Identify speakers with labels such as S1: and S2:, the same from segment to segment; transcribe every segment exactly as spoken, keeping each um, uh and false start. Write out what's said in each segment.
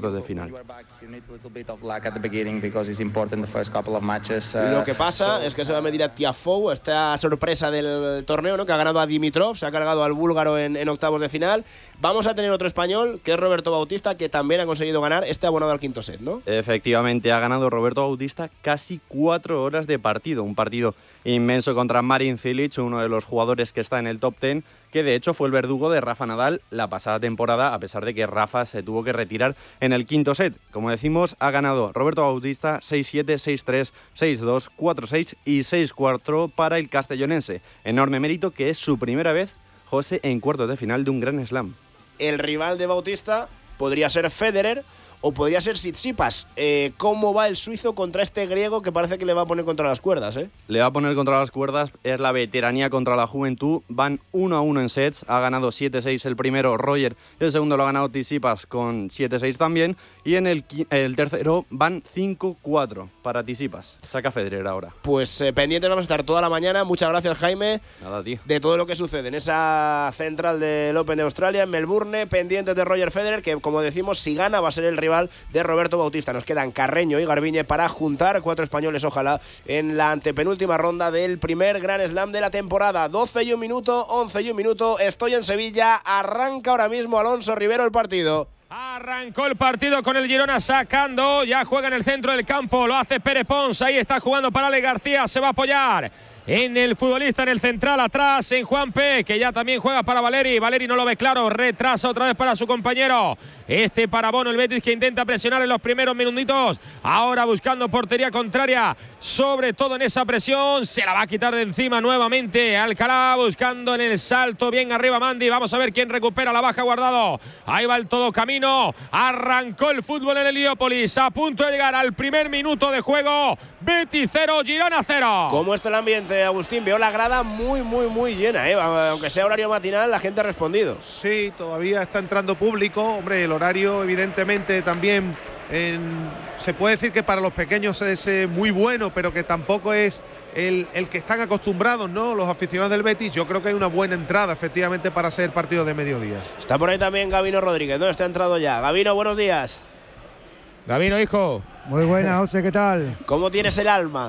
S1: cuartos de final.
S2: Lo que pasa es que se va a medir a Tiafoe, esta sorpresa del torneo, ¿no? Que ha ganado a Dimitrov, se ha cargado al búlgaro en, en octavos de final. Vamos a tener otro español, que es Roberto Bautista, que también ha conseguido ganar este abonado al quinto set, ¿no?
S1: Efectivamente, ha ganado Roberto Bautista casi cuatro horas de partido, un partido inmenso contra Marin Cilic, uno de los jugadores que está en el top diez, que de hecho fue el verdugo de Rafa Nadal la pasada temporada, a pesar de que Rafa se tuvo que retirar en el quinto set. Como decimos, ha ganado Roberto Bautista seis siete, seis tres, seis dos, cuatro seis y seis cuatro para el castellonense. Enorme mérito, que es su primera vez, José, en cuartos de final de un Grand Slam.
S2: El rival de Bautista podría ser Federer o podría ser Tsitsipas. Eh, ¿Cómo va el suizo contra este griego que parece que le va a poner contra las cuerdas? Eh?
S1: Le va a poner contra las cuerdas, es la veteranía contra la juventud. Van uno a uno en sets, ha ganado siete seis el primero Roger, el segundo lo ha ganado Tsitsipas con siete seis también, y en el, el tercero van cinco cuatro para Tsitsipas. Saca Federer ahora.
S2: Pues eh, pendientes vamos a estar toda la mañana. Muchas gracias, Jaime.
S1: Nada, tío.
S2: De todo lo que sucede en esa central del Open de Australia, en Melbourne, pendientes de Roger Federer, que como decimos, si gana va a ser el rival de Roberto Bautista. Nos quedan Carreño y Garbiñe para juntar cuatro españoles, ojalá, en la antepenúltima ronda del primer Grand Slam de la temporada. doce y un minuto, once y un minuto, estoy en Sevilla, arranca ahora mismo Alonso Rivero el partido.
S3: Arrancó el partido con el Girona sacando, ya juega en el centro del campo, lo hace Pere Pons, ahí está jugando para Ale García, se va a apoyar en el futbolista en el central, atrás en Juanpe, que ya también juega para Valeri. Valeri no lo ve claro, retrasa otra vez para su compañero. Este para Bono, el Betis, que intenta presionar en los primeros minutitos. Ahora buscando portería contraria, sobre todo en esa presión. Se la va a quitar de encima nuevamente Alcalá, buscando en el salto bien arriba Mandi. Vamos a ver quién recupera la baja, Guardado. Ahí va el todo camino. Arrancó el fútbol en Heliópolis, a punto de llegar al primer minuto de juego. Betis cero, Girona cero.
S2: ¿Cómo está el ambiente, Agustín? Veo la grada muy, muy, muy llena, ¿eh? Aunque sea horario matinal, la gente ha respondido.
S4: Sí, todavía está entrando público. Hombre, el horario evidentemente también en, se puede decir que para los pequeños es eh, muy bueno, pero que tampoco es el, el que están acostumbrados, ¿no? Los aficionados del Betis. Yo creo que hay una buena entrada, efectivamente, para ser partido de mediodía.
S2: Está por ahí también Gabino Rodríguez, ¿no? Está entrado ya. Gabino, buenos días.
S3: Gabino, hijo.
S5: Muy buena, José, ¿qué tal?
S2: ¿Cómo tienes el alma?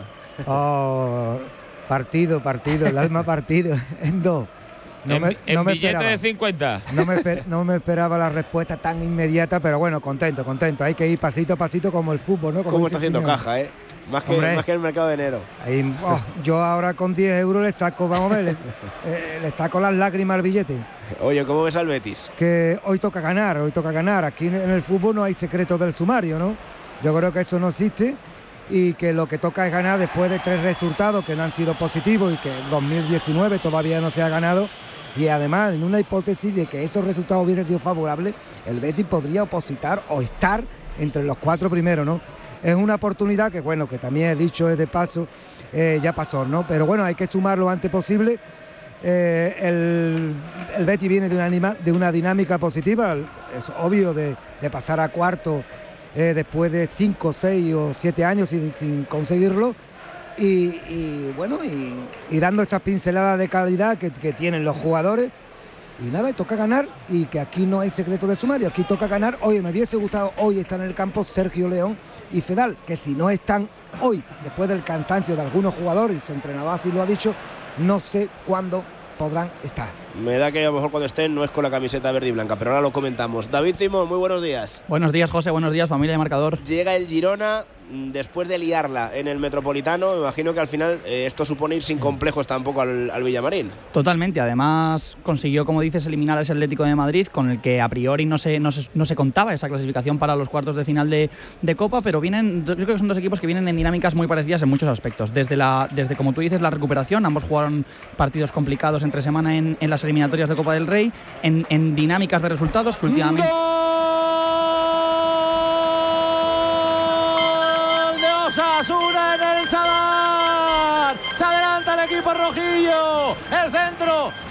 S5: Oh, partido, partido, el alma partido, en dos. No
S3: en
S5: me,
S3: en
S5: no me
S3: billete
S5: esperaba.
S3: de cincuenta.
S5: No me, esper, no me esperaba la respuesta tan inmediata, pero bueno, contento, contento. Hay que ir pasito a pasito como el fútbol, ¿no? Como
S2: ¿Cómo está haciendo
S5: señor.
S2: caja, eh? Más que,
S5: Hombre,
S2: más que el mercado de enero.
S5: Ahí, oh, yo ahora con diez euros le saco, vamos a ver, le, eh, le saco las lágrimas al billete.
S2: Oye, ¿cómo ves al Betis?
S5: Que hoy toca ganar, hoy toca ganar. Aquí en el fútbol no hay secretos del sumario, ¿no? Yo creo que eso no existe y que lo que toca es ganar después de tres resultados que no han sido positivos y que en dos mil diecinueve todavía no se ha ganado. Y además, en una hipótesis de que esos resultados hubiesen sido favorables, el Betis podría opositar o estar entre los cuatro primeros, ¿no? Es una oportunidad que, bueno, que también he dicho es de paso, eh, ya pasó, ¿no? Pero bueno, hay que sumar lo antes posible. Eh, el, el Betis viene de una, anima, de una dinámica positiva, es obvio de, de pasar a cuarto eh, después de cinco, seis o siete años sin, sin conseguirlo. Y, y bueno, y, y dando esas pinceladas de calidad que, que tienen los jugadores. Y nada, toca ganar, y que aquí no hay secreto de sumario, aquí toca ganar. Oye, me hubiese gustado hoy estar en el campo Sergio León y Fedal, que si no están hoy, después del cansancio de algunos jugadores, y su entrenador así lo ha dicho, no sé cuándo podrán estar.
S2: Me da que a lo mejor cuando estén no es con la camiseta verde y blanca, pero ahora lo comentamos. David Timón, muy buenos días.
S6: Buenos días, José, buenos días, familia de Marcador.
S2: Llega el Girona después de liarla en el Metropolitano. Me imagino que al final eh, esto supone ir sin complejos tampoco al, al Villamarín.
S6: Totalmente, además consiguió, como dices, eliminar a ese Atlético de Madrid, con el que a priori no se, no se, no se contaba esa clasificación para los cuartos de final de, de Copa, pero vienen, yo creo que son dos equipos que vienen en dinámicas muy parecidas en muchos aspectos. Desde, la, desde como tú dices, la recuperación, ambos jugaron partidos complicados entre semana en, en las eliminatorias de Copa del Rey, en, en dinámicas de resultados que últimamente...
S7: Osasuna en el Sadar, se adelanta el equipo rojillo, el centro,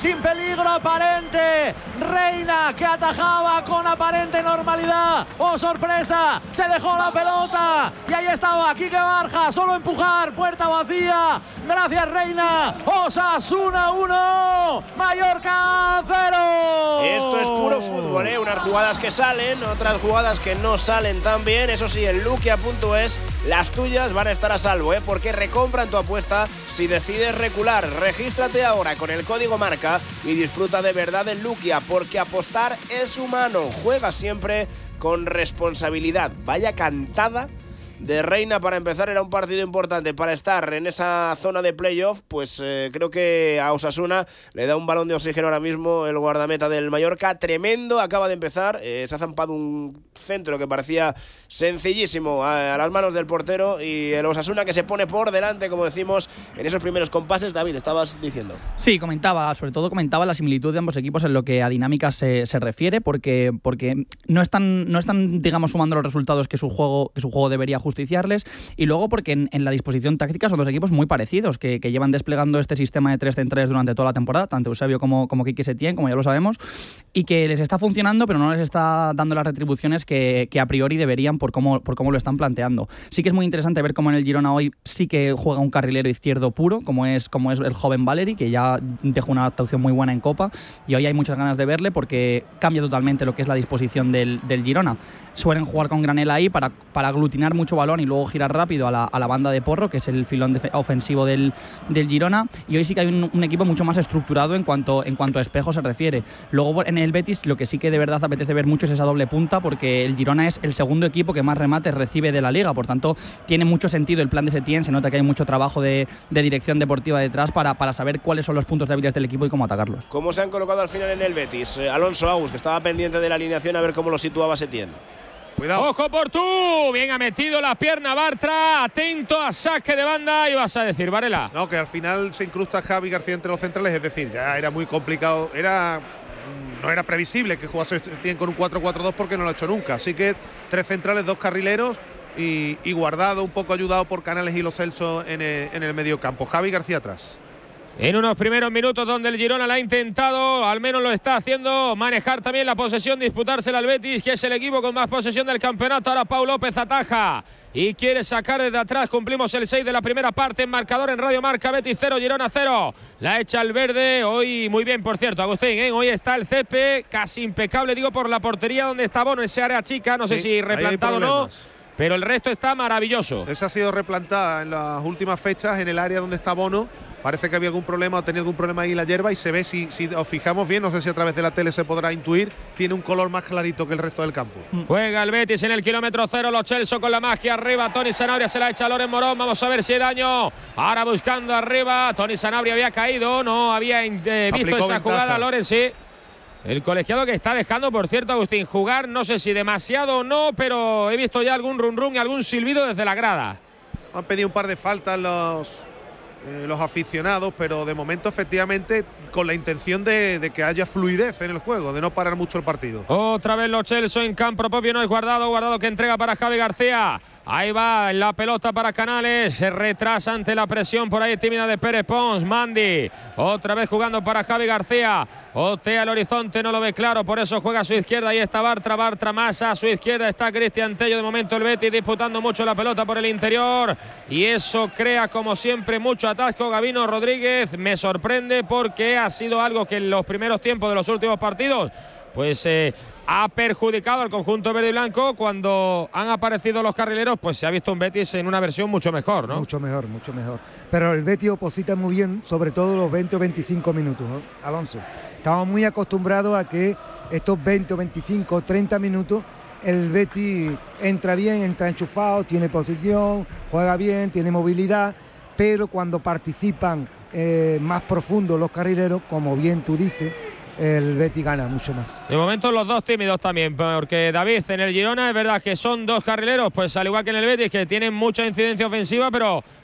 S7: sin peligro aparente. Reina, que atajaba con aparente normalidad. ¡Oh, sorpresa! Se dejó la pelota y ahí estaba Quique Barja, solo empujar, puerta vacía. Gracias, Reina. Osasuna uno, Mallorca cero.
S2: Esto es puro fútbol, ¿eh? Unas jugadas que salen, otras jugadas que no salen tan bien. Eso sí, en luquia punto es, las tuyas van a estar a salvo, ¿eh? Porque recompran tu apuesta si decides recular. Regístrate ahora con el código marca y disfruta de verdad en Luquia, porque apostar es humano. Juega siempre con responsabilidad. Vaya cantada de Reina para empezar, era un partido importante para estar en esa zona de playoff. Pues eh, creo que a Osasuna le da un balón de oxígeno ahora mismo el guardameta del Mallorca, tremendo, acaba de empezar, eh, se ha zampado un centro que parecía sencillísimo a, a las manos del portero, y el Osasuna que se pone por delante, como decimos, en esos primeros compases. David, estabas diciendo.
S6: Sí, comentaba, sobre todo comentaba la similitud de ambos equipos en lo que a dinámicas se, se refiere, porque, porque no están, no están, digamos, sumando los resultados que su juego, que su juego debería justiciarles, y luego porque en, en la disposición táctica son dos equipos muy parecidos, que, que llevan desplegando este sistema de tres centrales durante toda la temporada, tanto Eusebio como, como Quique Setién, como ya lo sabemos, y que les está funcionando, pero no les está dando las retribuciones que, que a priori deberían por cómo, por cómo lo están planteando. Sí que es muy interesante ver cómo en el Girona hoy sí que juega un carrilero izquierdo puro, como es, como es el joven Valeri, que ya dejó una adaptación muy buena en Copa, y hoy hay muchas ganas de verle porque cambia totalmente lo que es la disposición del, del Girona. Suelen jugar con Granela ahí para, para aglutinar mucho balón y luego girar rápido a la, a la banda de Porro, que es el filón ofensivo del, del Girona, y hoy sí que hay un, un equipo mucho más estructurado en cuanto, en cuanto a espejo se refiere. Luego en el Betis lo que sí que de verdad apetece ver mucho es esa doble punta, porque el Girona es el segundo equipo que más remates recibe de la Liga, por tanto tiene mucho sentido el plan de Setién. Se nota que hay mucho trabajo de, de dirección deportiva detrás para, para saber cuáles son los puntos débiles del equipo y cómo atacarlos.
S2: ¿Cómo se han colocado al final en el Betis? Eh, Alonso Agus, que estaba pendiente de la alineación a ver cómo lo situaba Setién.
S3: Cuidado. Ojo por tú, bien ha metido la pierna Bartra, atento a saque de banda. Y vas a decir, Varela.
S4: No, que al final se incrusta Javi García entre los centrales, es decir, ya era muy complicado, era no era previsible que jugase Setién con un cuatro cuatro dos porque no lo ha hecho nunca, así que tres centrales, dos carrileros y, y Guardado un poco ayudado por Canales y Lo Celso en el, en el medio campo. Javi García atrás.
S3: En unos primeros minutos donde el Girona la ha intentado, al menos lo está haciendo, manejar también la posesión, disputársela al Betis, que es el equipo con más posesión del campeonato. Ahora Pau López ataja y quiere sacar desde atrás. Cumplimos el seis de la primera parte en marcador en Radio Marca. Betis cero, Girona cero. La echa el verde. Hoy muy bien, por cierto, Agustín, ¿eh? Hoy está el césped casi impecable, digo, por la portería donde está Bono, ese área chica, no sí, sé si replantado o no, pero el resto está maravilloso.
S4: Esa ha sido replantada en las últimas fechas en el área donde está Bono. Parece que había algún problema o tenía algún problema ahí la hierba, y se ve, si, si os fijamos bien, no sé si a través de la tele se podrá intuir, tiene un color más clarito que el resto del campo.
S3: Juega el Betis en el kilómetro cero, Lo Celso con la magia arriba, Toni Sanabria se la echa a Loren Morón, vamos a ver si hay daño. Ahora buscando arriba, Toni Sanabria había caído, no había eh, visto esa ventaja. Jugada, Loren sí. El colegiado que está dejando, por cierto, Agustín, jugar, no sé si demasiado o no, pero he visto ya algún rum rum y algún silbido desde la grada.
S4: Han pedido un par de faltas los... Eh, los aficionados, pero de momento efectivamente con la intención de, de que haya fluidez en el juego, de no parar mucho el partido.
S3: Otra vez Lo Celso en campo propio, no es Guardado, Guardado que entrega para Javi García. Ahí va la pelota para Canales, se retrasa ante la presión por ahí tímida de Pérez Pons. Mandi, otra vez jugando para Javi García, otea el horizonte, no lo ve claro, por eso juega a su izquierda. Ahí está Bartra, Bartra más a su izquierda está Cristian Tello. De momento el Betis disputando mucho la pelota por el interior, y eso crea como siempre mucho atasco. Gabino Rodríguez me sorprende porque ha sido algo que en los primeros tiempos de los últimos partidos pues eh, ha perjudicado al conjunto verde y blanco. Cuando han aparecido los carrileros, pues se ha visto un Betis en una versión mucho mejor, ¿no?
S5: Mucho mejor, mucho mejor. Pero el Betis oposita muy bien, sobre todo los veinte o veinticinco minutos, ¿no? Alonso, estamos muy acostumbrados a que estos veinte o veinticinco o treinta minutos el Betis entra bien, entra enchufado, tiene posición, juega bien, tiene movilidad, pero cuando participan eh, más profundo los carrileros, como bien tú dices, el Betis gana mucho más.
S3: De momento los dos tímidos también, porque David, en el Girona es verdad que son dos carrileros, pues al igual que en el Betis, que tienen mucha incidencia ofensiva, pero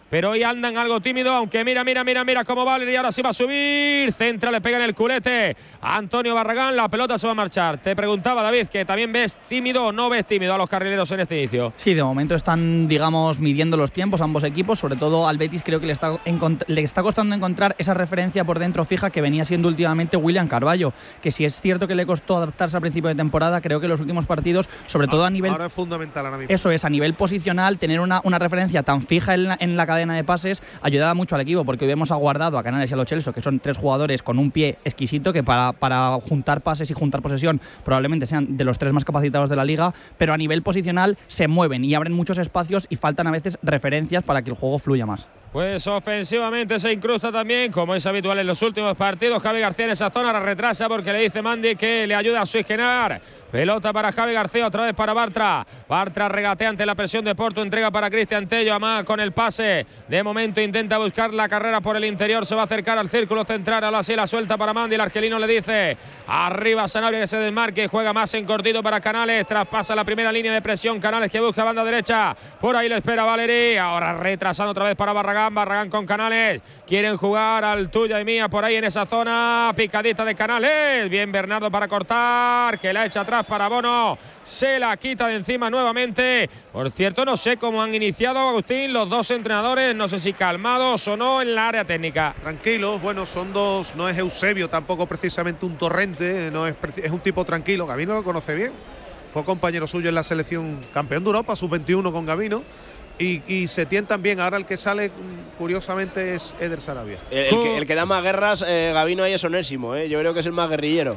S3: pero hoy andan algo tímido, aunque mira, mira, mira, mira cómo Valeri, ahora sí va a subir, centra, le pega en el culete a Antonio Barragán, la pelota se va a marchar. Te preguntaba, David, que también ves tímido o no ves tímido a los carrileros en este inicio.
S6: Sí, de momento están, digamos, midiendo los tiempos ambos equipos, sobre todo al Betis creo que le está, le está costando encontrar esa referencia por dentro fija que venía siendo últimamente William Carballo, que si es cierto que le costó adaptarse al principio de temporada, creo que los últimos partidos, sobre todo a nivel...
S4: Ahora es fundamental ahora mismo.
S6: Eso es, a nivel posicional, tener una, una referencia tan fija en la, en la cadena de pases ayudaba mucho al equipo, porque hoy vemos a Guardado, a Canales y a Lo Celso, que son tres jugadores con un pie exquisito, que para, para juntar pases y juntar posesión probablemente sean de los tres más capacitados de la liga, pero a nivel posicional se mueven y abren muchos espacios y faltan a veces referencias para que el juego fluya más.
S3: Pues ofensivamente se incrusta también, como es habitual en los últimos partidos, Javi García en esa zona, la retrasa porque le dice Mandi que le ayuda a oxigenar. Pelota para Javi García, otra vez para Bartra. Bartra regatea ante la presión de Porto, entrega para Cristian Tello. Amá con el pase. De momento intenta buscar la carrera por el interior, se va a acercar al círculo central. Ahora sí la suelta para Mandi. El argelino le dice arriba Sanabria que se desmarque. Juega más en cortito para Canales. Traspasa la primera línea de presión. Canales que busca banda derecha. Por ahí le espera Valeri. Ahora retrasando otra vez para Barragán. Barragán con Canales. Quieren jugar al tuya y mía por ahí en esa zona. Picadita de Canales. Bien Bernardo para cortar. Que la echa atrás para Bono, se la quita de encima nuevamente. Por cierto, no sé cómo han iniciado, Agustín, los dos entrenadores, no sé si calmados o no en la área técnica.
S4: Tranquilos, bueno, son dos, no es Eusebio, tampoco precisamente un torrente, no es, es un tipo tranquilo. Gabino lo conoce bien, fue compañero suyo en la selección campeón de Europa, sub veintiuno con Gabino. Y, y se tientan bien. Ahora el que sale, curiosamente, es Eder Sarabia.
S2: El, el, que, el que da más guerras, eh, Gabino, ahí es Onésimo, ¿eh? Yo creo que es el más guerrillero.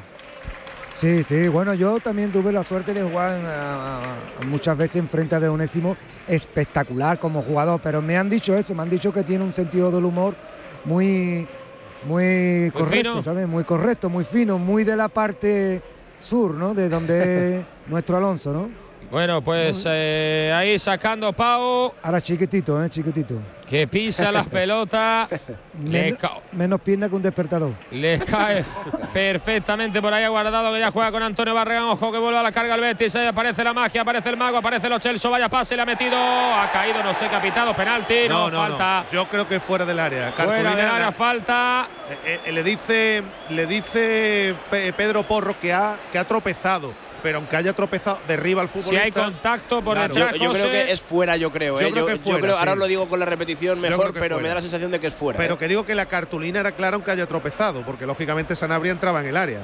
S5: Sí, sí, bueno, yo también tuve la suerte de jugar uh, muchas veces en frente de Onésimo, espectacular como jugador, pero me han dicho eso, me han dicho que tiene un sentido del humor muy, muy, muy correcto, fino. ¿Sabes? Muy correcto, muy fino, muy de la parte sur, ¿no? De donde es nuestro Alonso, ¿no?
S3: Bueno, pues eh, ahí sacando Pau.
S5: Ahora chiquitito, ¿eh? Chiquitito.
S3: Que pisa las pelotas.
S5: Men menos pierna que un despertador.
S3: Le cae perfectamente por ahí a Guardado, que ya juega con Antonio Barragán. Ojo que vuelve a la carga el Betis. Ahí aparece la magia, aparece el mago, aparece Lo Celso. Vaya pase, le ha metido. Ha caído, no sé, capitado. Penalti, no, no, no falta.
S4: No. Yo creo que fuera del área.
S3: Cartulina, fuera del área, falta.
S4: Eh, eh, le dice, le dice Pedro Porro que ha, que ha tropezado. Pero aunque haya tropezado, derriba al futbolista.
S3: Si hay contacto por
S2: claro.
S3: detrás,
S2: yo, yo creo que es fuera, yo creo.
S4: Yo
S2: ¿eh?
S4: creo
S2: yo,
S4: que fuera,
S2: yo creo,
S4: sí.
S2: Ahora os lo digo con la repetición mejor, pero
S4: fuera.
S2: me da la sensación de que es fuera.
S4: Pero
S2: ¿eh?
S4: que digo que la cartulina era clara aunque haya tropezado, porque lógicamente Sanabria entraba en el área.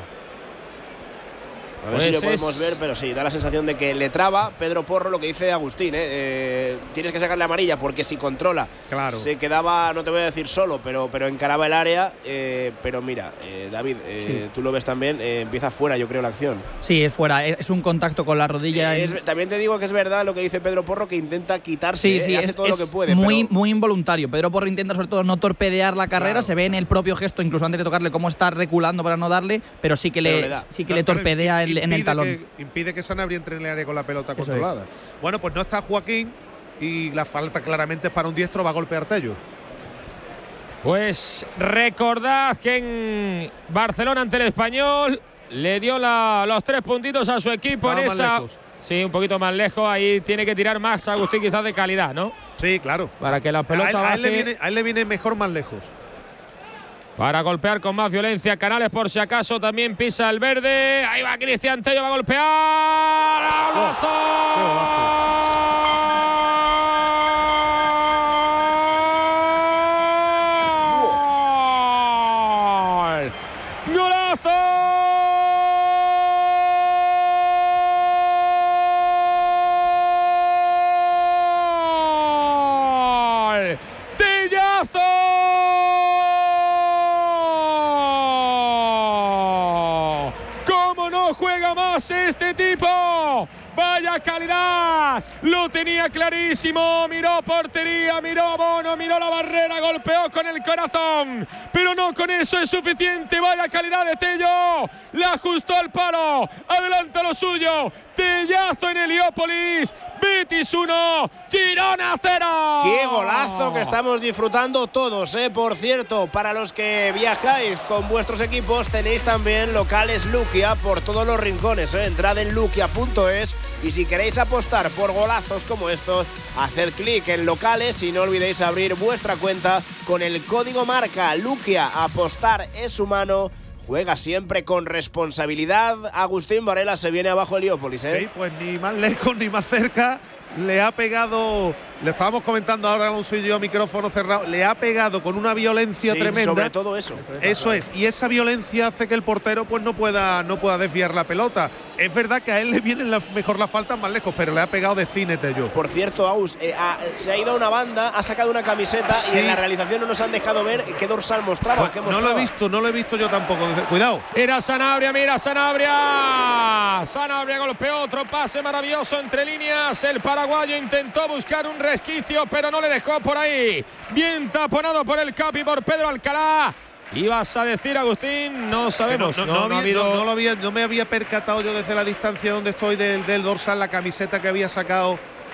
S2: A ver pues si lo podemos es... ver, pero sí, da la sensación de que le traba Pedro Porro, lo que dice Agustín, ¿eh? Eh, tienes que sacarle amarilla porque si controla,
S4: claro.
S2: se quedaba, no te voy a decir solo, pero, pero encaraba el área. Eh, pero mira, eh, David, eh, sí. tú lo ves también, eh, empieza fuera, yo creo, la acción.
S6: Sí, es fuera, es un contacto con la rodilla.
S2: Eh, es, también te digo que es verdad lo que dice Pedro Porro, que intenta quitarse,
S6: sí, sí,
S2: eh, hace
S6: es,
S2: todo
S6: es
S2: lo que puede.
S6: Muy,
S2: pero...
S6: muy involuntario. Pedro Porro intenta sobre todo no torpedear la carrera, claro, se ve en el propio gesto, incluso antes de tocarle, cómo está reculando para no darle, pero sí que le, le sí que no, le torpedea el, en el talón.
S4: Que, impide que Sanabria entre en el área con la pelota Eso controlada. Es. Bueno, pues no está Joaquín y la falta claramente es para un diestro, va a golpear Tello.
S3: Pues recordad que en Barcelona ante el Español le dio la, los tres puntitos a su equipo en esa. Lejos. Sí, un poquito más lejos. Ahí tiene que tirar más Agustín, quizás de calidad, ¿no?
S4: Sí, claro.
S3: Para que la pelota
S4: a él, a él, le, viene, a él le viene mejor más lejos.
S3: Para golpear con más violencia Canales, por si acaso también pisa el verde. Ahí va Cristian Tello, va a golpear. ¡Golazo! ¡Gol! ¡Golazo! Este tipo, vaya calidad, lo tenía clarísimo, miró portería, miró a Bono, miró la barrera, golpeó con el corazón, pero no con eso es suficiente. Vaya calidad de Tello, la ajustó al palo, adelanta lo suyo, Tellazo en Heliópolis. Betis uno, Girona cero.
S2: ¡Qué golazo que estamos disfrutando todos, eh! Por cierto, para los que viajáis con vuestros equipos, tenéis también locales Luquia por todos los rincones, ¿eh? Entrad en luquia punto es Y si queréis apostar por golazos como estos, haced clic en locales y no olvidéis abrir vuestra cuenta con el código marca Luquia. Apostar es humano. Juega siempre con responsabilidad. Agustín Varela, se viene abajo Heliópolis, ¿eh?
S4: Sí, pues ni más lejos ni más cerca. Le ha pegado, le estábamos comentando ahora Alonso y yo a micrófono cerrado, le ha pegado con una violencia
S2: sí,
S4: tremenda.
S2: Sobre todo eso.
S4: Eso es, y esa violencia hace que el portero pues no pueda, no pueda desviar la pelota. Es verdad que a él le vienen la, mejor las faltas más lejos, pero le ha pegado de cine Tello.
S2: Por cierto, Aus, eh, a, se ha ido a una banda, ha sacado una camiseta sí. y en la realización no nos han dejado ver qué dorsal mostraba.
S4: Pues
S2: qué mostraba.
S4: No lo he visto, no lo he visto yo tampoco. Cuidado.
S3: Mira Sanabria, mira Sanabria. Sanabria golpeó, otro pase maravilloso entre líneas. El paraguayo intentó buscar un resquicio, pero no le dejó por ahí. Bien taponado por el Capi, por Pedro Alcalá. Ibas a decir, Agustín, no sabemos.
S4: No, no, no, no, había, habido... no, no, lo había, no me había percatado yo desde la distancia donde estoy del, del dorsal, la camiseta que había sacado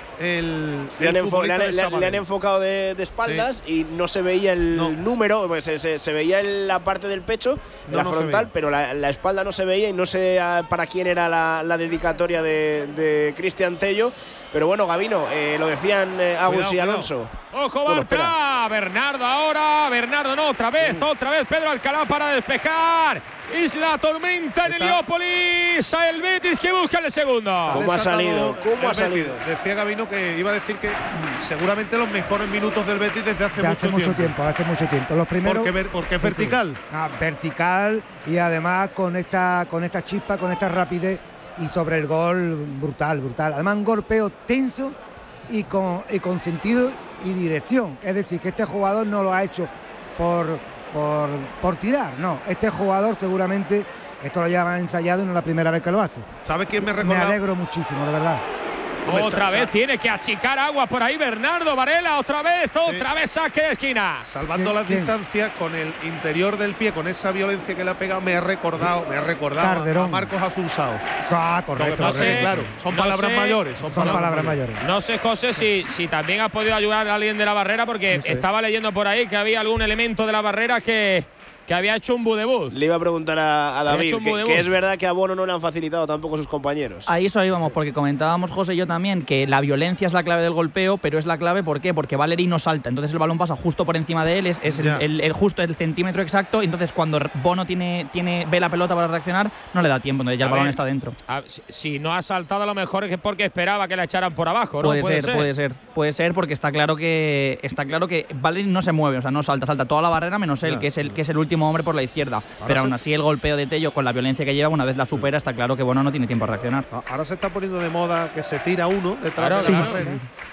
S4: el.
S2: Le,
S4: el
S2: han, enfo le, han, le, le han enfocado de, de espaldas sí. y no se veía el no. número, pues se, se, se veía en la parte del pecho, no, la no frontal, pero la, la espalda no se veía y no sé para quién era la, la dedicatoria de, de Cristian Tello. Pero bueno, Gabino, eh, lo decían eh, Agus y Alonso.
S3: Ojo, bueno, Bartra, Bernardo ahora, Bernardo no, otra vez, mm. otra vez Pedro Alcalá para despejar. Es la tormenta en Heliópolis, a el Betis que busca el segundo.
S2: ¿Cómo ha salido? ¿Cómo ha salido?
S4: Decía Gabino que iba a decir que seguramente los mejores minutos del Betis desde hace,
S5: de
S4: mucho,
S5: hace mucho tiempo. tiempo. Hace mucho tiempo. Los primeros.
S4: Porque, porque es sí, vertical.
S5: Sí. Ah, vertical y además con esa, con esa chispa, con esa rapidez y sobre el gol brutal, brutal. Además un golpeo tenso y con, y con sentido y dirección. Es decir, que este jugador no lo ha hecho por, por, por tirar, no. Este jugador seguramente esto lo lleva ensayado y no es la primera vez que lo hace.
S4: ¿Sabes quién me recordó?
S5: Me alegro muchísimo, de verdad.
S3: Otra vez tiene que achicar agua por ahí Bernardo Varela, otra vez, otra sí. vez saque de esquina.
S4: Salvando las distancias con el interior del pie, con esa violencia que le ha pegado, me ha recordado, me ha recordado
S5: Calderón.
S4: a Marcos Asunsao.
S5: Ah, correcto.
S3: No sé,
S4: claro, son
S3: no
S4: palabras
S3: sé,
S4: mayores. Son,
S5: son
S4: palabras,
S5: palabras
S4: mayores.
S5: mayores.
S3: No sé, José, si, si también ha podido ayudar a alguien de la barrera, porque Eso estaba es. leyendo por ahí que había algún elemento de la barrera que... que había hecho un budebús.
S2: Le iba a preguntar a, a David que, que es verdad que a Bono no le han facilitado tampoco sus compañeros.
S6: Ahí eso íbamos, porque comentábamos José y yo también que la violencia es la clave del golpeo, pero es la clave ¿por qué? Porque Valeri no salta, entonces el balón pasa justo por encima de él, es, es el, el, el justo el centímetro exacto, y entonces cuando Bono tiene, tiene ve la pelota para reaccionar, no le da tiempo, entonces ya a el ver, balón está dentro.
S3: A, si, si no ha saltado a lo mejor es porque esperaba que la echaran por abajo, ¿no?
S6: Puede, puede ser, ser, puede ser, puede ser porque está claro que está claro que Valeri no se mueve, o sea, no salta, salta toda la barrera menos él, ya. que es el que es el último hombre por la izquierda. Ahora pero aún así el golpeo de Tello con la violencia que lleva, una vez la supera, está claro que bueno, no tiene tiempo a reaccionar.
S4: Ahora se está poniendo de moda que se tira uno detrás
S3: claro,
S4: de la
S3: claro.
S4: barrera.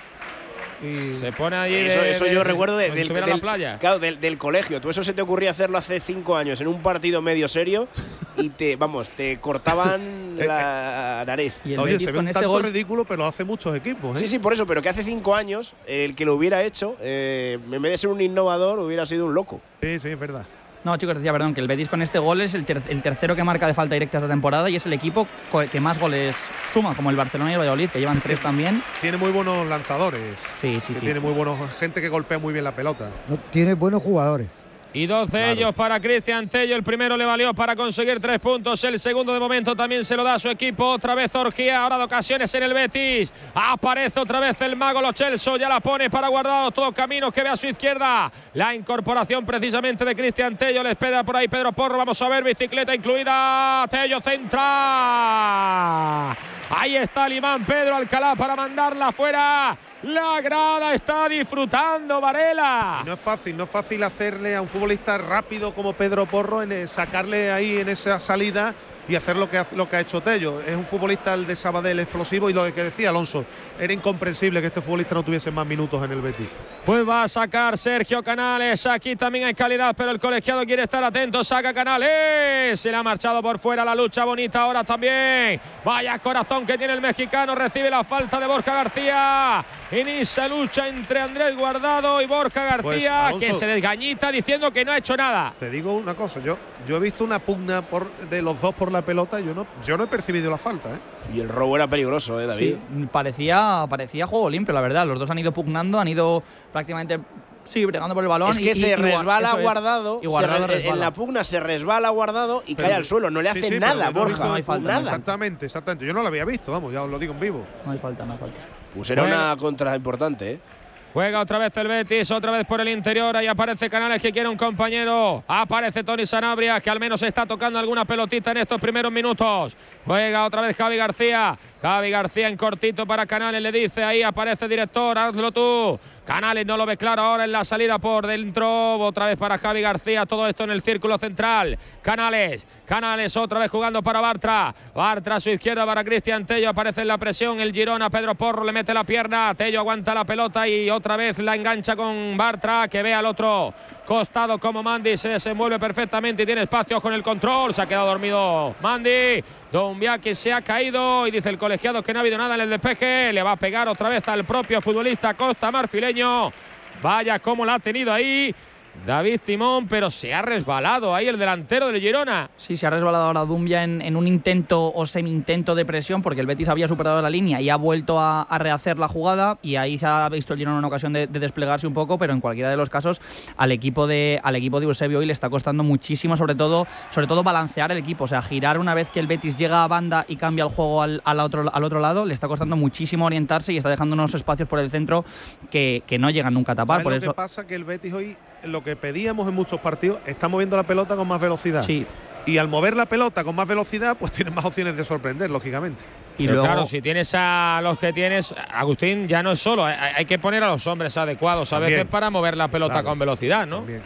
S3: Y se pone allí
S2: eso,
S3: de,
S2: eso
S3: de,
S2: yo
S3: de,
S2: recuerdo de,
S3: de,
S2: del,
S3: del,
S2: del,
S3: playa.
S2: Claro, del, del colegio. Tú eso se te ocurría hacerlo hace cinco años en un partido medio serio y te, vamos, te cortaban la nariz.
S4: Y Oye, se ve un este tanto gol... ridículo, pero lo hace muchos equipos, ¿eh?
S2: Sí, sí, por eso, pero que hace cinco años el que lo hubiera hecho, eh, en vez de ser un innovador, hubiera sido un loco.
S4: Sí, sí, es verdad.
S6: No, chicos, decía, perdón, que el Betis con este gol es el, ter el tercero que marca de falta directa esta temporada y es el equipo que más goles suma, como el Barcelona y el Valladolid, que llevan tres también.
S4: Tiene muy buenos lanzadores.
S6: Sí, sí,
S4: que
S6: sí.
S4: Tiene muy buenos, gente que golpea muy bien la pelota.
S5: No, tiene buenos jugadores.
S3: Y doce claro. ellos para Cristian Tello. El primero le valió para conseguir tres puntos. El segundo de momento también se lo da a su equipo. Otra vez Orgía, ahora de ocasiones en el Betis. Aparece otra vez el mago Lo Celso. Ya la pone para Guardado. Todo Caminos que ve a su izquierda. La incorporación precisamente de Cristian Tello. Le espera por ahí Pedro Porro. Vamos a ver, bicicleta incluida. Tello centra. Ahí está el imán Pedro Alcalá para mandarla afuera. La grada está disfrutando, Varela.
S4: Y no es fácil, no es fácil hacerle a un futbolista rápido como Pedro Porro, en sacarle ahí en esa salida y hacer lo que ha, lo que ha hecho Tello. Es un futbolista el de Sabadell explosivo y lo que decía Alonso, era incomprensible que este futbolista no tuviese más minutos en el Betis.
S3: Pues va a sacar Sergio Canales, aquí también hay calidad, pero el colegiado quiere estar atento, saca Canales, se le ha marchado por fuera la lucha bonita ahora también. Vaya corazón que tiene el mexicano, recibe la falta de Borja García. En esa lucha entre Andrés Guardado y Borja García, pues, Alonso, que se desgañita diciendo que no ha hecho nada.
S4: Te digo una cosa, yo yo he visto una pugna por, de los dos por la pelota, yo no, yo no he percibido la falta, ¿eh?
S2: Y el robo era peligroso, ¿eh, David?
S6: Sí, parecía, parecía juego limpio, la verdad. Los dos han ido pugnando, han ido prácticamente, sí, bregando por el balón.
S2: Es que
S6: y,
S2: se
S6: y,
S2: resbala
S6: y,
S2: Guardado,
S6: y Guardado
S2: se re,
S6: resbala.
S2: En la pugna se resbala Guardado y pero, cae al suelo. No le hace
S4: sí, sí,
S2: nada,
S4: no
S2: Borja.
S6: No hay falta,
S2: nada.
S4: Exactamente, exactamente. Yo no lo había visto, vamos, ya os lo digo en vivo.
S6: No hay falta, no hay falta.
S2: Pues era bueno. Una contra importante, ¿eh?
S3: Juega otra vez el Betis, otra vez por el interior. Ahí aparece Canales que quiere un compañero. Aparece Tony Sanabria que al menos está tocando alguna pelotita en estos primeros minutos. Juega otra vez Javi García. Javi García en cortito para Canales. Le dice ahí, aparece el director, hazlo tú. Canales no lo ve claro ahora en la salida por dentro. Otra vez para Javi García. Todo esto en el círculo central. Canales. Canales otra vez jugando para Bartra. Bartra a su izquierda para Cristian Tello. Aparece en la presión el Girona. Pedro Porro le mete la pierna. Tello aguanta la pelota y otra vez la engancha con Bartra. Que ve al otro costado como Mandi. Se desenvuelve perfectamente y tiene espacio con el control. Se ha quedado dormido Mandi. Doumbia que se ha caído y dice el colegiado que no ha habido nada en el despeje. Le va a pegar otra vez al propio futbolista Costa Marfileño. Vaya cómo la ha tenido ahí David Timón, pero se ha resbalado ahí el delantero del Girona.
S6: Sí, se ha resbalado ahora Doumbia en, en un intento o semi-intento de presión, porque el Betis había superado la línea y ha vuelto a, a rehacer la jugada, y ahí se ha visto el Girona una ocasión de, de desplegarse un poco, pero en cualquiera de los casos al equipo de al equipo de Eusebio hoy le está costando muchísimo, sobre todo sobre todo balancear el equipo, o sea, girar una vez que el Betis llega a banda y cambia el juego al, al, otro, al otro lado, le está costando muchísimo orientarse y está dejando unos espacios por el centro que, que no llegan nunca a tapar. Por
S4: lo
S6: eso
S4: que pasa que el Betis hoy, lo que pedíamos en muchos partidos, está moviendo la pelota con más velocidad.
S6: Sí.
S4: Y al mover la pelota con más velocidad, pues tienes más opciones de sorprender, lógicamente.
S3: Y Pero luego, claro, si tienes a los que tienes, Agustín, ya no es solo, hay, hay que poner a los hombres adecuados a También. veces para mover la pelota claro. con velocidad, ¿no?
S4: También.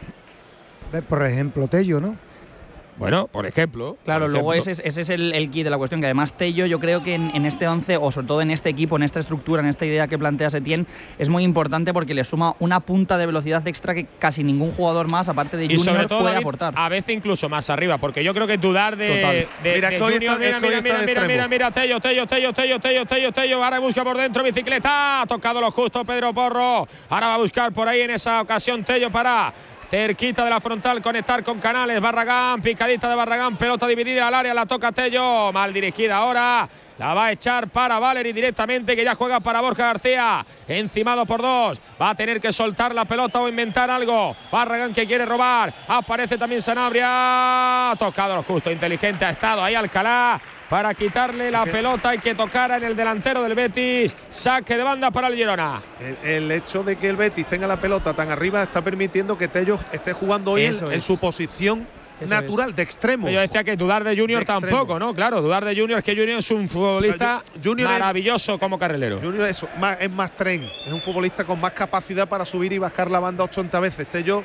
S5: Por ejemplo, Tello, ¿no?
S3: Bueno, por ejemplo.
S6: Claro,
S3: por
S6: luego
S3: ejemplo.
S6: ese, ese es el, el key de la cuestión, que además Tello, yo creo que en, en este once, o sobre todo en este equipo, en esta estructura, en esta idea que plantea Setién, es muy importante porque le suma una punta de velocidad extra que casi ningún jugador más, aparte de
S3: y
S6: Junior,
S3: sobre todo,
S6: puede
S3: David,
S6: aportar.
S3: A veces incluso más arriba, porque yo creo que dudar de, de,
S4: mira,
S3: de
S4: Junior,
S3: Junior, mira, mira, mira, mira, mira, mira, Tello, Tello, Tello, Tello, Tello, Tello, Tello, ahora busca por dentro, bicicleta, ha tocado lo justo Pedro Porro, ahora va a buscar por ahí en esa ocasión Tello para cerquita de la frontal, conectar con Canales. Barragán, picadita de Barragán, pelota dividida al área, la toca Tello, mal dirigida ahora, la va a echar para Valeri directamente, que ya juega para Borja García, encimado por dos, va a tener que soltar la pelota o inventar algo. Barragán que quiere robar, aparece también Sanabria, ha tocado lo justo, inteligente ha estado ahí Alcalá para quitarle la pelota y que tocara en el delantero del Betis. Saque de banda para el Girona.
S4: El, el hecho de que el Betis tenga la pelota tan arriba está permitiendo que Tello esté jugando hoy en, en su posición Eso natural, es. de extremo.
S3: Yo decía que dudar de Junior de tampoco, ¿no? Claro, dudar de Junior, es que Junior es un futbolista Junior maravilloso es, como carrilero.
S4: Junior es más, es más tren, es un futbolista con más capacidad para subir y bajar la banda ochenta veces. Tello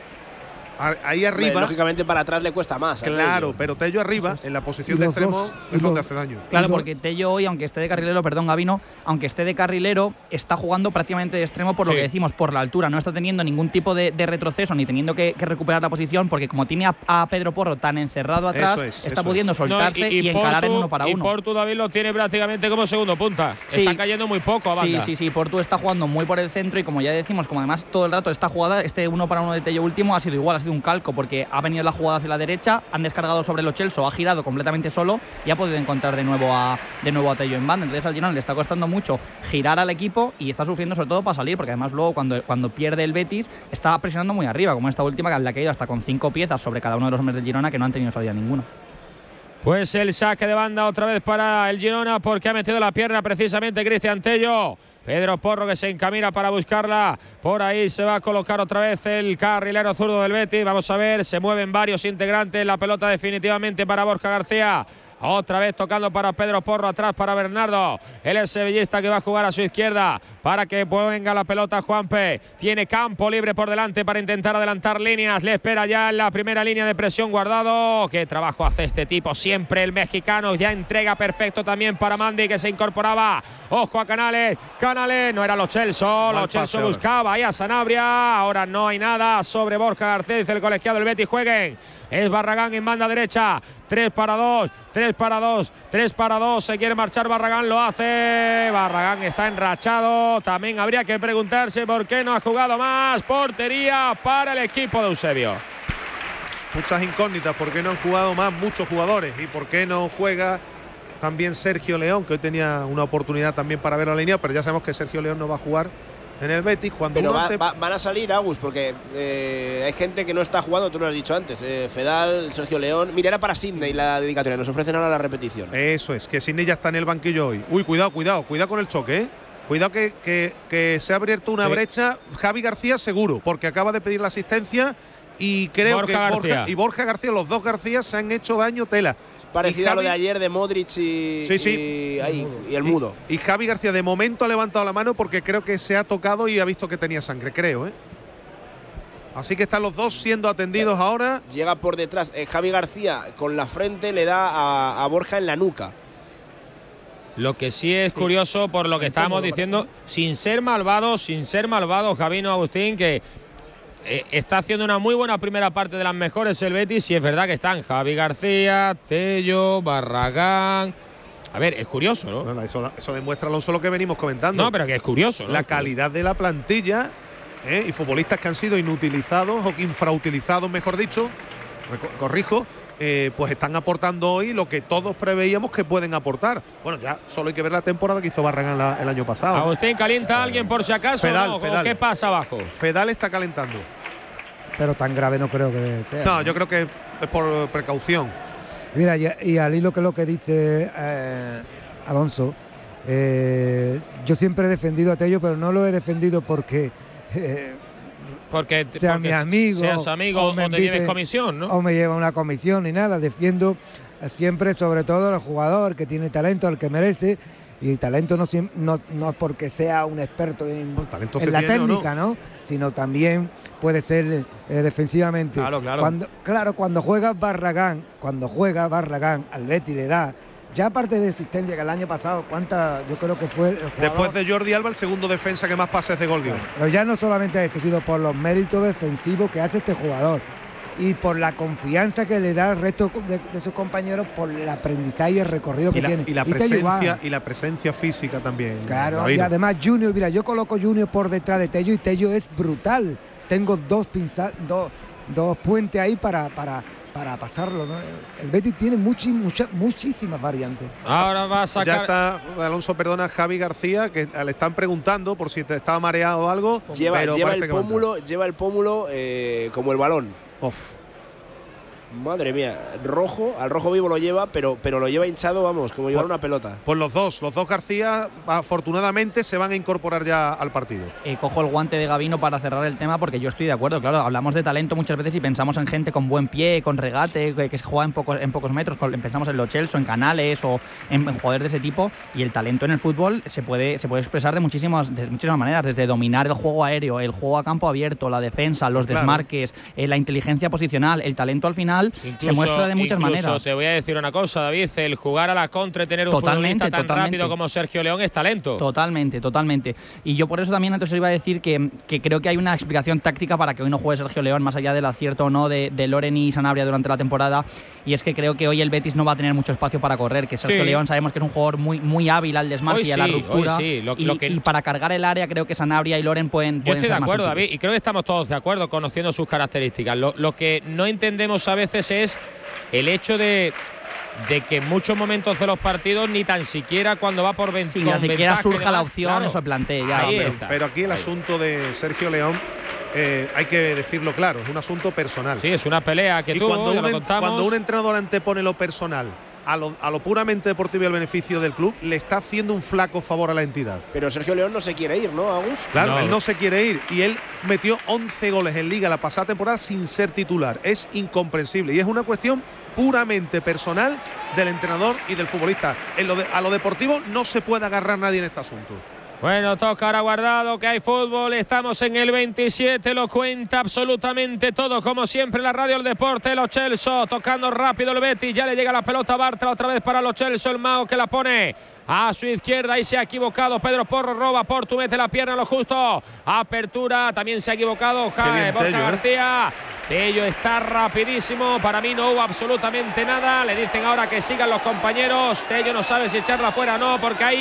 S4: ahí arriba.
S2: Hombre, lógicamente para atrás le cuesta más.
S4: Claro, Tello. Pero Tello arriba, en la posición de extremo, dos, es donde hace daño.
S6: Claro, porque Tello hoy, aunque esté de carrilero, perdón, Gabino, aunque esté de carrilero, está jugando prácticamente de extremo por sí. lo que decimos, por la altura. No está teniendo ningún tipo de, de retroceso ni teniendo que, que recuperar la posición, porque como tiene a, a Pedro Porro tan encerrado atrás, es, está pudiendo es. soltarse no, y, y, y encarar
S3: Portu,
S6: en uno para uno.
S3: Y Portu, David, lo tiene prácticamente como segundo punta. Sí. Está cayendo muy poco a banda.
S6: Sí, sí, sí. Portu está jugando muy por el centro y como ya decimos, como además todo el rato esta jugada, este uno para uno de Tello último ha sido igual, ha sido un calco, porque ha venido la jugada hacia la derecha, han descargado sobre Lo Celso, ha girado completamente solo y ha podido encontrar de nuevo a de nuevo a Tello en banda. Entonces al Girona le está costando mucho girar al equipo y está sufriendo sobre todo para salir, porque además luego cuando, cuando pierde el Betis está presionando muy arriba, como esta última que le ha caído hasta con cinco piezas sobre cada uno de los hombres del Girona que no han tenido salida ninguna.
S3: Pues el saque de banda otra vez para el Girona, porque ha metido la pierna precisamente Cristian Tello. Pedro Porro que se encamina para buscarla. Por ahí se va a colocar otra vez el carrilero zurdo del Betis. Vamos a ver, se mueven varios integrantes. La pelota definitivamente para Borja García. Otra vez tocando para Pedro Porro, atrás para Bernardo. Él es sevillista que va a jugar a su izquierda para que venga la pelota Juanpe. Tiene campo libre por delante para intentar adelantar líneas. Le espera ya en la primera línea de presión Guardado. Qué trabajo hace este tipo siempre, el mexicano. Ya entrega perfecto también para Mandi, que se incorporaba. Ojo a Canales. Canales, no era Lo Celso. Lo Celso buscaba ahí a Sanabria. Ahora no hay nada sobre Borja García, dice el colegiado del Betis. Jueguen. Es Barragán en banda derecha. tres para dos, tres para dos, tres para dos. Se quiere marchar Barragán, lo hace. Barragán está enrachado. También habría que preguntarse por qué no ha jugado más. Portería para el equipo de Eusebio.
S4: muchas incógnitas. ¿Por qué no han jugado más muchos jugadores? ¿Y por qué no juega también Sergio León, que hoy tenía una oportunidad también para ver la línea? Pero ya sabemos que Sergio León no va a jugar en el Betis. Cuando
S2: Pero va,
S4: hace...
S2: va, van a salir, Agus, porque eh, hay gente que no está jugando, tú lo has dicho antes. Eh, Fedal, Sergio León. Mira, era para Sidney la dedicatoria, nos ofrecen ahora la repetición.
S4: Eso es, que Sidney ya está en el banquillo hoy. Uy, cuidado, cuidado, cuidado con el choque, ¿eh? Cuidado que, que, que se ha abierto una sí. brecha. Javi García seguro, porque acaba de pedir la asistencia y creo
S3: Borja
S4: que
S3: García.
S4: Borja y Borja García, los dos García se han hecho daño tela.
S2: Es parecido Javi, a lo de ayer de Modric y,
S4: sí, sí.
S2: y, ahí, y el mudo.
S4: Y, y Javi García de momento ha levantado la mano porque creo que se ha tocado y ha visto que tenía sangre, creo, ¿eh? Así que están los dos siendo atendidos sí. ahora.
S2: Llega por detrás. Eh, Javi García con la frente le da a, a Borja en la nuca.
S3: Lo que sí es curioso, por lo que estábamos diciendo, sin ser malvado, sin ser malvado, Javino Agustín, que eh, está haciendo una muy buena primera parte, de las mejores el Betis, y es verdad que están Javi García, Tello, Barragán. A ver, es curioso, ¿no?
S4: Bueno, eso, eso demuestra, Alonso, lo que venimos comentando.
S3: No, pero que es curioso, ¿no?
S4: La calidad de la plantilla, ¿eh? Y futbolistas que han sido inutilizados o infrautilizados, mejor dicho, corrijo. Eh, pues están aportando hoy lo que todos preveíamos que pueden aportar. Bueno, ya solo hay que ver la temporada que hizo Barragán la, el año pasado.
S3: Agustín, ¿calienta a alguien por si acaso?
S4: Fedal,
S3: ¿no?
S4: Fedal.
S3: ¿Qué pasa abajo?
S4: Fedal está calentando.
S5: Pero tan grave no creo que sea.
S4: No, yo creo que es por precaución.
S5: Mira, y, y al hilo que lo que dice eh, Alonso, eh, yo siempre he defendido a Tello, pero no lo he defendido porque... Eh,
S3: Porque,
S5: sea
S3: porque
S5: mi amigo,
S3: seas amigo o, o te invite, lleves comisión, ¿no?
S5: O me lleva una comisión ni nada. Defiendo siempre, sobre todo, al jugador que tiene talento, al que merece. Y talento no no, no porque sea un experto en, en la técnica, ¿no? ¿no? Sino también puede ser eh, defensivamente.
S6: Claro, claro.
S5: Cuando, claro, cuando juega Barragán, cuando juega Barragán, al Betis le da. Ya aparte de existencia que el año pasado, ¿cuánta? Yo creo que fue el jugador,
S4: después de Jordi Alba, el segundo defensa que más pases de gol dio.
S5: Pero ya no solamente eso, sino por los méritos defensivos que hace este jugador y por la confianza que le da al resto de, de sus compañeros, por el aprendizaje y el recorrido
S4: y
S5: que
S4: la,
S5: tiene.
S4: Y la,
S5: y
S4: presencia, y la presencia física también.
S5: Claro,
S4: David.
S5: Y además Junior, mira, yo coloco Junior por detrás de Tello y Tello es brutal. Tengo dos pinzas, dos, dos puentes ahí para... para para pasarlo, ¿no? El Betis tiene muchi, mucha, muchísimas variantes.
S3: Ahora va a sacar...
S4: Ya está, Alonso, perdona, Javi García, que le están preguntando por si te estaba mareado o algo.
S2: Lleva,
S4: pero
S2: lleva, el, pómulo, lleva el pómulo eh, como el balón. Uf. Madre mía, rojo, al rojo vivo lo lleva, pero, pero lo lleva hinchado, vamos, como llevar una pelota.
S4: Pues los dos, los dos García, afortunadamente se van a incorporar ya al partido.
S6: Eh, cojo el guante de Gabino para cerrar el tema, porque yo estoy de acuerdo, claro, hablamos de talento muchas veces y pensamos en gente con buen pie, con regate, que, que se juega en pocos, en pocos metros, con, pensamos en Lo Celso, en Canales o en, en jugadores de ese tipo, y el talento en el fútbol se puede, se puede expresar de muchísimas, de muchísimas maneras, desde dominar el juego aéreo, el juego a campo abierto, la defensa, los claro. desmarques, eh, la inteligencia posicional, el talento al final incluso, se muestra de muchas
S3: incluso
S6: maneras.
S3: Te voy a decir una cosa, David, el jugar a la contra y tener un
S6: totalmente,
S3: futbolista tan
S6: totalmente.
S3: rápido como Sergio León es talento.
S6: Totalmente, totalmente. Y yo por eso también antes os iba a decir que, que creo que hay una explicación táctica para que hoy no juegue Sergio León, más allá del acierto o no de, de Loren y Sanabria durante la temporada, y es que creo que hoy el Betis no va a tener mucho espacio para correr, que Sergio sí. León sabemos que es un jugador muy, muy hábil al desmarque hoy y a la sí, ruptura,
S3: sí. lo,
S6: y,
S3: lo que...
S6: y para cargar el área creo que Sanabria y Loren pueden,
S3: yo
S6: pueden
S3: estoy
S6: ser
S3: de acuerdo,
S6: más
S3: David, y creo que estamos todos de acuerdo conociendo sus características. Lo, lo que no entendemos a veces es el hecho de, de que en muchos momentos de los partidos ni tan siquiera cuando va por ventaja,
S6: sí, ni siquiera surja
S3: demás,
S6: la opción,
S3: claro.
S6: eso plantee ya.
S3: Ahí
S4: pero,
S3: está.
S4: pero aquí el
S3: Ahí.
S4: asunto de Sergio León, eh, hay que decirlo claro, es un asunto personal.
S3: Sí, es una pelea que
S4: y
S3: tuvo,
S4: cuando,
S3: ya
S4: un,
S3: lo contamos.
S4: cuando un entrenador antepone lo personal a lo, a lo puramente deportivo y al beneficio del club, le está haciendo un flaco favor a la entidad.
S2: Pero Sergio León no se quiere ir, ¿no, Agus?
S4: Claro,
S3: no.
S4: él no se quiere ir y él metió once goles en Liga la pasada temporada sin ser titular. Es incomprensible y es una cuestión puramente personal del entrenador y del futbolista. En lo de, a lo deportivo no se puede agarrar nadie en este asunto.
S3: Bueno, toca ahora Guardado, que hay fútbol, estamos en el veintisiete, lo cuenta absolutamente todo, como siempre la radio El Deporte, Lo Celso, tocando rápido el Betis, ya le llega la pelota a Bartra, otra vez para Lo Celso, el Mao que la pone a su izquierda y se ha equivocado, Pedro Porro roba, Portu mete la pierna a lo justo, apertura, también se ha equivocado, Jaime Borja García. Tello está rapidísimo, para mí no hubo absolutamente nada, le dicen ahora que sigan los compañeros, Tello no sabe si echarla fuera o no, porque ahí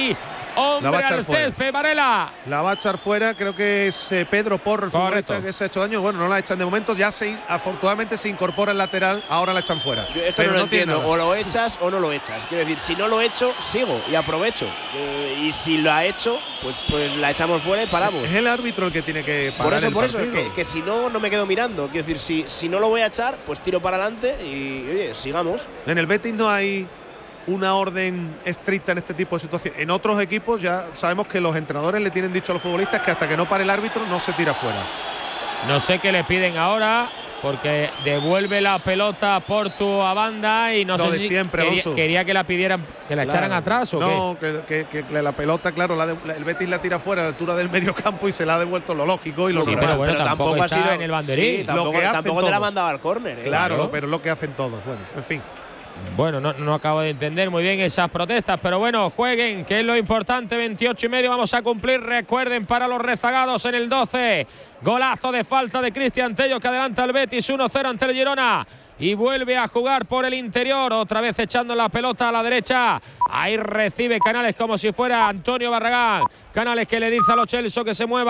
S3: Hombre
S4: va a echar
S3: al
S4: fuera.
S3: césped, Varela.
S4: La va a echar fuera, creo que es eh, Pedro Porro, el futbolista que se ha hecho daño. Bueno, no la echan de momento, ya se afortunadamente se incorpora el lateral, ahora la echan fuera.
S2: Yo esto
S4: Pero
S2: no lo
S4: no tiene
S2: entiendo,
S4: nada.
S2: o lo echas o no lo echas. Quiero decir, si no lo echo, sigo y aprovecho. Eh, y si lo ha hecho, pues, pues la echamos fuera y paramos.
S4: Es el árbitro el que tiene que parar
S2: Por eso,
S4: el
S2: por eso,
S4: partido.
S2: que, que si no, no me quedo mirando. Quiero decir, si, si no lo voy a echar, pues tiro para adelante y, oye, sigamos.
S4: En el Betis no hay una orden estricta en este tipo de situaciones. En otros equipos ya sabemos que los entrenadores le tienen dicho a los futbolistas que hasta que no pare el árbitro no se tira fuera.
S3: No sé qué le piden ahora, porque devuelve la pelota Portu a banda y no
S4: Lo
S3: sé
S4: de
S3: si
S4: siempre,
S3: quería,
S4: Alonso.
S3: quería que la pidieran, que la
S4: Claro.
S3: echaran atrás o
S4: no, qué. Que, que, que la pelota, claro, la de, la, el Betis la tira fuera a la altura del medio campo y se la ha devuelto lo lógico y lo
S3: Sí,
S4: normal.
S3: pero bueno, tampoco
S2: ha
S3: está
S2: sido
S3: en el banderín.
S2: Sí, tampoco,
S4: Lo que hacen
S2: tampoco te la
S4: todos.
S2: mandaba al córner. ¿eh?
S4: Claro,
S3: Claro.
S4: pero es lo que hacen todos. Bueno, en fin.
S3: Bueno, no, no acabo de entender muy bien esas protestas, pero bueno, jueguen, que es lo importante. Veintiocho y medio vamos a cumplir. Recuerden, para los rezagados en el doce, golazo de falta de Cristian Tello que adelanta al Betis uno cero ante el Girona y vuelve a jugar por el interior, otra vez echando la pelota a la derecha. Ahí recibe Canales como si fuera Antonio Barragán. Canales que le dice a Lo Celso que se mueva.